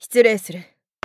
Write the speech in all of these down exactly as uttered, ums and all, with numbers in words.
失礼する。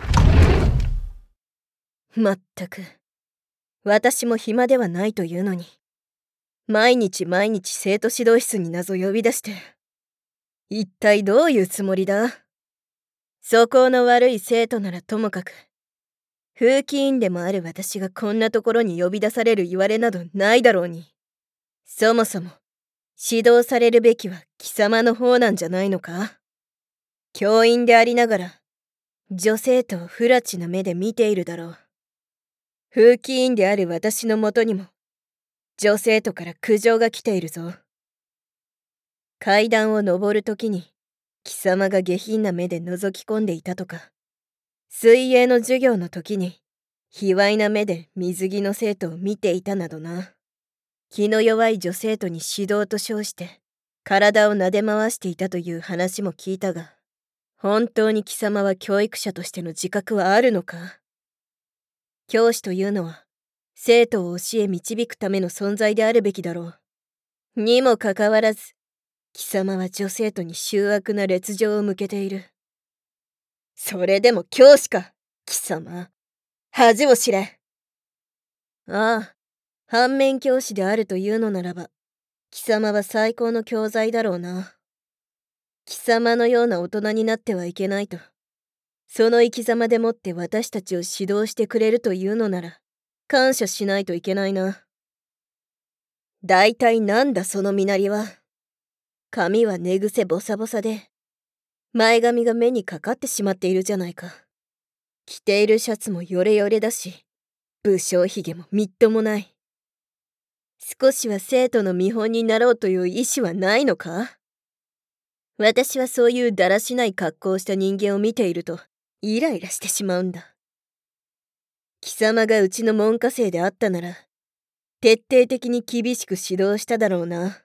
まったく、私も暇ではないというのに、毎日毎日生徒指導室に謎呼び出して、一体どういうつもりだ？素行の悪い生徒ならともかく、風紀委員でもある私がこんなところに呼び出される言われなどないだろうに。そもそも、指導されるべきは貴様の方なんじゃないのか？教員でありながら、女生徒を不埒な目で見ているだろう。風紀委員である私のもとにも、女生徒から苦情が来ているぞ。階段を登るときに、貴様が下品な目で覗き込んでいたとか、水泳の授業の時に、卑猥な目で水着の生徒を見ていたなどな。気の弱い女生徒に指導と称して、体を撫で回していたという話も聞いたが、本当に貴様は教育者としての自覚はあるのか？教師というのは、生徒を教え導くための存在であるべきだろう。にもかかわらず、貴様は女生徒に醜悪な劣情を向けている。それでも教師か、貴様。恥を知れ。ああ、反面教師であるというのならば、貴様は最高の教材だろうな。貴様のような大人になってはいけないと。その生き様でもって私たちを指導してくれるというのなら、感謝しないといけないな。だいたいなんだその身なりは。髪は寝癖ボサボサで、前髪が目にかかってしまっているじゃないか。着ているシャツもヨレヨレだし、武将髭もみっともない。少しは生徒の見本になろうという意志はないのか？私はそういうだらしない格好をした人間を見ていると、イライラしてしまうんだ。貴様がうちの門下生であったなら、徹底的に厳しく指導しただろうな。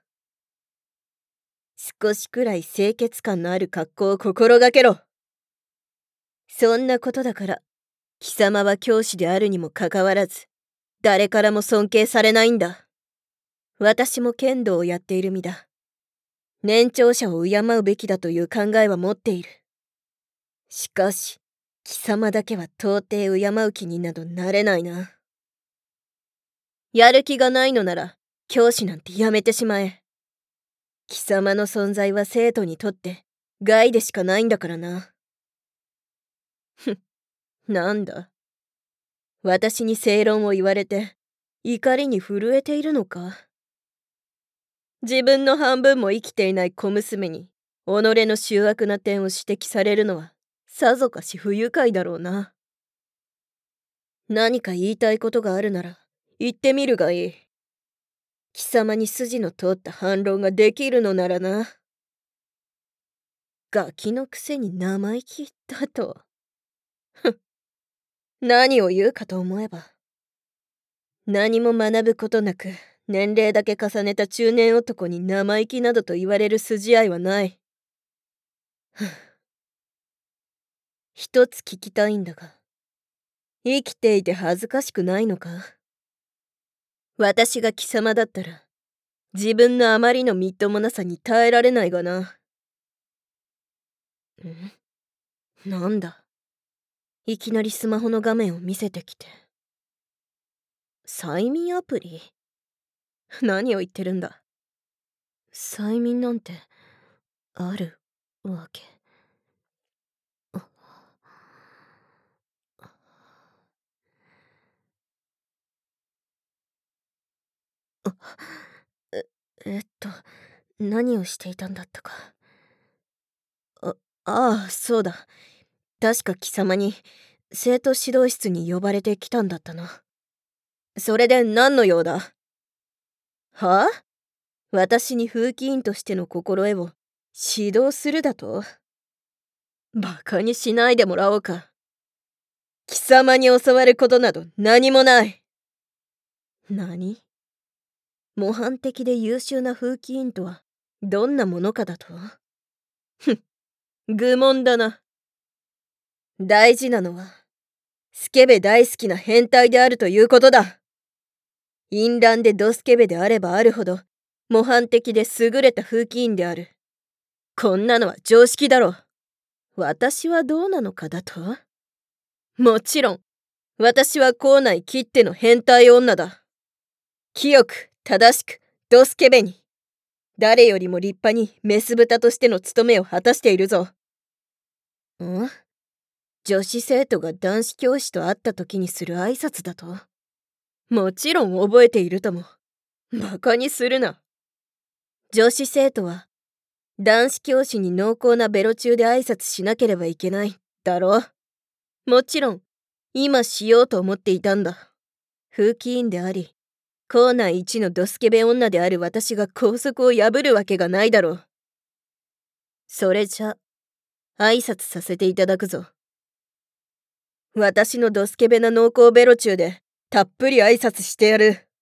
少しくらい清潔感のある格好を心がけろ。そんなことだから、貴様は教師であるにもかかわらず、誰からも尊敬されないんだ。私も剣道をやっている身だ。年長者を敬うべきだという考えは持っている。しかし、貴様だけは到底敬う気になどなれないな。やる気がないのなら、教師なんてやめてしまえ。貴様の存在は生徒にとって害でしかないんだからな。ふん、なんだ。私に正論を言われて、怒りに震えているのか？自分の半分も生きていない小娘に、己の醜悪な点を指摘されるのは、さぞかし不愉快だろうな。何か言いたいことがあるなら、言ってみるがいい。貴様に筋の通った反論ができるのならな。ガキのくせに生意気だと。ふん。何を言うかと思えば。何も学ぶことなく、年齢だけ重ねた中年男に生意気などと言われる筋合いはない。一つ聞きたいんだが、生きていて恥ずかしくないのか？私が貴様だったら、自分のあまりのみっともなさに耐えられないがな。ん？なんだ？いきなりスマホの画面を見せてきて。催眠アプリ？何を言ってるんだ。催眠なんて、あるわけ。え、えっと、何をしていたんだったか。あ、ああ、そうだ。確か貴様に、生徒指導室に呼ばれてきたんだったな。それで何の用だ？はあ？私に風紀委員としての心得を指導するだと？バカにしないでもらおうか。貴様に教わることなど何もない。何？模範的で優秀な風紀委員とはどんなものかだと？ふん、愚問だな。大事なのは、スケベ大好きな変態であるということだ。淫乱でドスケベであればあるほど、模範的で優れた風紀委員である。こんなのは常識だろ。 私はどうなのかだと？もちろん、私は校内きっての変態女だ。清く、正しく、ドスケベに。誰よりも立派にメス豚としての務めを果たしているぞ。ん？女子生徒が男子教師と会った時にする挨拶だと？もちろん覚えているとも。馬鹿にするな。女子生徒は、男子教師に濃厚なベロ中で挨拶しなければいけない、だろう。もちろん、今しようと思っていたんだ。風紀委員であり、校内一のドスケベ女である私が校則を破るわけがないだろう。それじゃ、挨拶させていただくぞ。私のドスケベな濃厚ベロ中で、たっぷり挨拶してやる。